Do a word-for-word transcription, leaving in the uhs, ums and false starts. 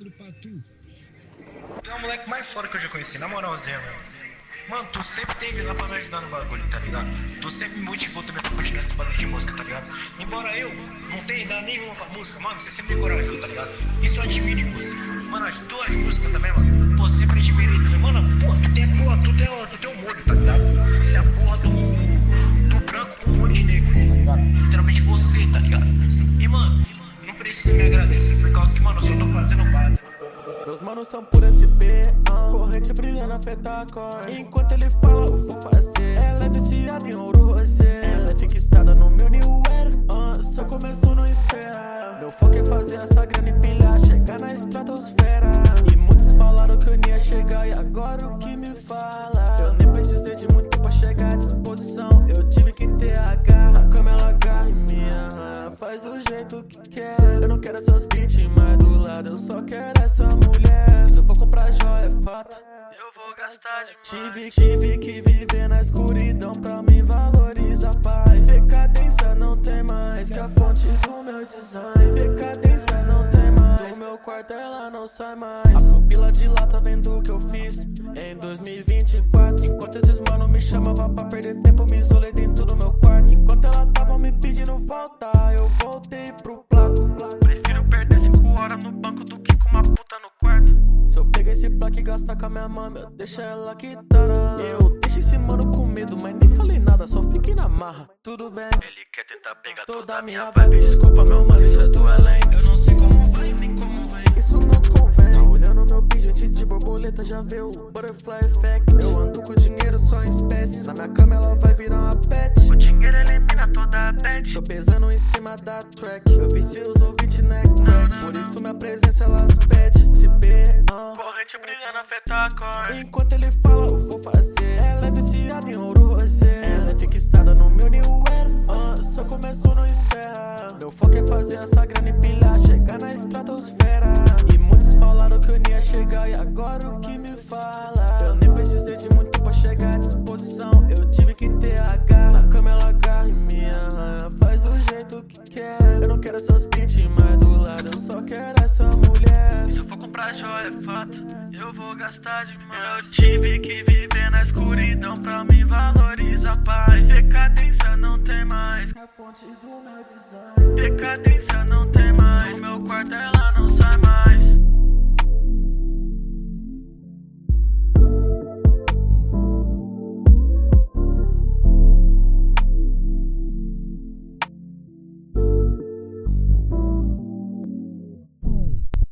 tudo pra tu. Tu é o moleque mais foda que eu já conheci, na moralzinha, mano. Mano, tu sempre teve lá pra me ajudar no bagulho, tá ligado? Tu sempre me motivou também pra continuar esse bagulho de música, tá ligado? Embora eu não tenha idade nenhuma pra música, mano, você sempre me encorajou, tá ligado? Isso eu admiro em você. Mano, as tuas músicas também, mano, pô, sempre admirei também. Mano, porra, tu tem, porra, tu tem, tu tem um molho, tá ligado? Você é a porra do, do branco com um molho de negro, tá ligado? Literalmente você, tá ligado? E, mano, não precisa me agradecer, por causa que, mano, eu só tô fazendo base. Meus manos tão por S B, uh, corrente brilhando a feta cor. Enquanto ele fala, eu vou fazer. Ela é viciada em ouro rosé. Ela é fixada no meu new era, uh, se eu começo não encerra. Meu foco é fazer essa grana empilhar, chegar na estratosfera. E muitos falaram que eu nem ia chegar, e agora o que me fala? Eu nem precisei de muito pra chegar à disposição, eu tive que ter a garra. A cama ela agarra em minha, faz do jeito que quer. Eu não quero essas bitch mais do lado, eu só quero essa mulher. Se eu for comprar joia é fato, eu vou gastar demais. Tive, tive que viver na escuridão pra me valorizar a paz. Decadência não tem mais que a fonte do meu design. Decadência não tem mais, do meu quarto ela não sai mais. A pupila de lá tá vendo o que eu fiz em dois mil e vinte e quatro. Enquanto esses mano me chamavam pra perder tempo, eu me isolei dentro do meu quarto. Enquanto ela tava me pedindo volta, eu voltei pro placo. Prefiro perder cinco horas no banco do que com uma puta no quarto. Se eu pegar esse plaque e gastar com a minha mãe, eu deixo ela quitada. Eu deixo esse mano com medo, mas nem falei nada, só fiquei na marra. Tudo bem, ele quer tentar pegar toda a minha vibe. Desculpa meu mano, isso é do além. Eu não sei como vai, nem como vem, isso não convém. Tá olhando meu pijete de borboleta, já vê o butterfly effect. Eu ando com dinheiro só em espécies, na minha cama ela vai virar uma pet. O dinheiro elimina toda a bad. Tô pesando em cima da track, eu vi seus ouvintes na crack. Por isso minha presença elas pede. Se B, uh, corrente brilhando a feta cor. Enquanto ele fala, eu vou fazer. Ela é viciada em ouro rosé. Ela é fixada no meu new era, uh, se eu começo não encerra. Meu foco é fazer essa grana empilhar, chegar na estratosfera. E muitos falaram que eu nem ia chegar, e agora o que me fala? Eu nem precisei de muito pra chegar à disposição, eu tive que ter a garra. A cama ela agarra em minha, faz do jeito que quer. Eu não quero essas bitch mais do lado, eu só quero essa mulher. Se eu for comprar joia é fato, eu vou gastar demais. Eu tive que viver na escuridão pra me valorizar a paz. Decadência não tem mais, a fonte do meu design. Decadência não tem mais, no meu quarto ela